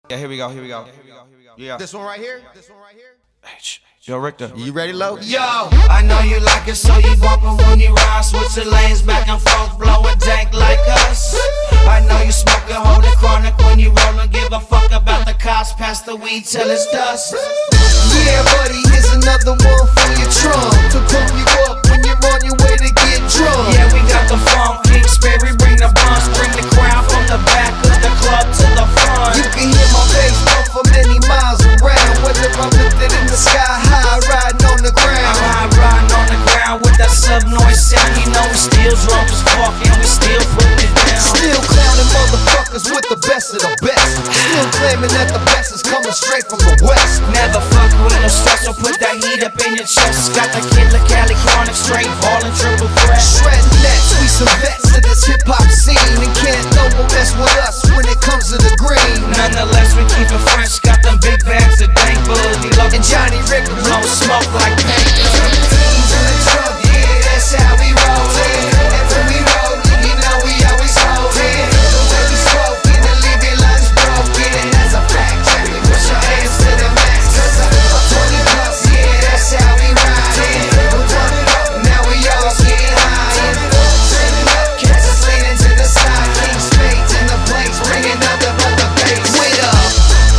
Yeah, here we go. Yeah. This one right here? Yo, Richter. You ready, Lo? Yo, I know you like it, so you bumpin' when you ride. Switch the lanes back and forth, blow a dank like us. I know you smoking, hold it chronic when you rollin'. Give a fuck about the cops, pass the weed till it's dust. Yeah, buddy, here's another one for your trunk to pump you up when you're on your way to get drunk. Yeah, we got the funk, Kingsbury, bring the buns, bring the crowd from the back of the club to the front. You can hear my bass bump for many miles around, whether I'm lifted in the sky high, riding on the ground. I'm riding on the ground with that sub-noise sound. You know we still drunk as fuck and we still putting it down. Still clowning motherfuckers with the best of the best. Still claiming that the best is coming straight from the west. Never fuck with no stress, so put that heat up in your chest. Got the killer Cali chronic, straight ballin' triple threat. Shredding nets, we some vets of this hip-hop scene, and can't no one mess with us when it comes to the green. Nonetheless, we keep it fresh, got them big bags of dank booty. And Johnny Ricker blow smoke like paint. Teens in the trunk, yeah, that's how we rollin'. And when we rollin', you know we always holdin'. The way we smokin' and leave your lungs broken, and that's a fact, Jimmy. Push your hands to the max, 'cause I'm 20 plus, yeah, that's how we ridin'. We're running up, now we all get high. Turning up, catch us leaning to the side. King spades in the place, bringing nothing but the bass. Wait up,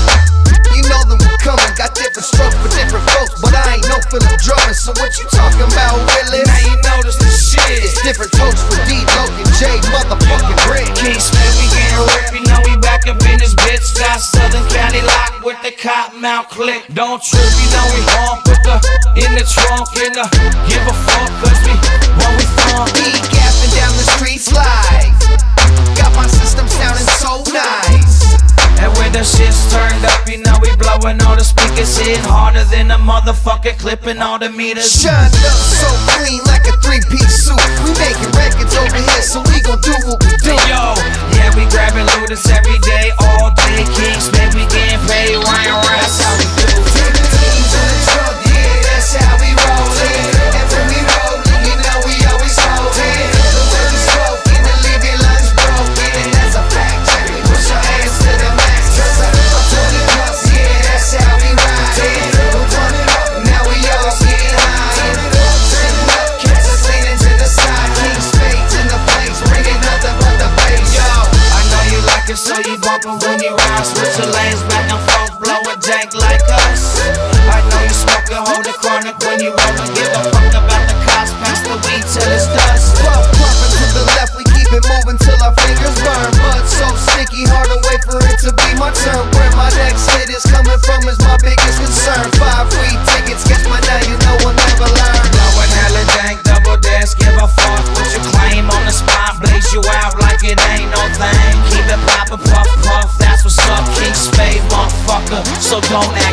you know that we're coming. Got different strokes for different folks, but I ain't no Philip Drummond. So what you talking about, Willis? Now you notice the shit. It's different toast for D, Logan, J, motherfucking Rick. Kingsbury, we getting ripped, you know we back up in this bitch. Got Southern County locked with the Cottonmouth click. Don't trip, you know we honk with the in the trunk, in the give a fuck, 'cause we what we funk. D gapping down the street slide. Got my system sounding so nice. And when the shit's turned up, you know we blowing all the speakers, hitting harder than a motherfucker, clipping all the meters. Shined up so clean like a three-piece suit. We making records over here, so we gon' do what we do. Yo, yeah, we grabbing looters every day, all day. Kingsbury, we getting paid, round. That's how we do. Teens in the trunk, yeah, that's how we rollin'. And when we rollin', you know we always holdin'. The way we smokin' and leave your lungs broken, and that's a fact, Jimmy. Push your hands to the max, 'cause I'm 20 plus, yeah, that's how we ridin'. We're running up, now we all get high. Turning up, catch us leaning to the side. King spades in the place, bringing nothing but the bass. Yo, I know you like it, so you bumpin' when you ride. Switch the lanes back and forth, blow a dank like us. I know you smoking, hold it chronic when you rollin'. Give a fuck about the cops, pass the weed till it's dust. Puffin' to the left, we keep it moving till our fingers burn. Mud so sticky, hard to wait for it to be my turn. Where my next hit is coming from is my biggest concern. 5 free tickets, guess by now you know we'll never learn. Blowin' hella dank, double dash, give a fuck what you claim on the spot. Blaze you out like it ain't no thing. Keep it poppin', puff, that's what's up. King Spade, motherfucker, so don't act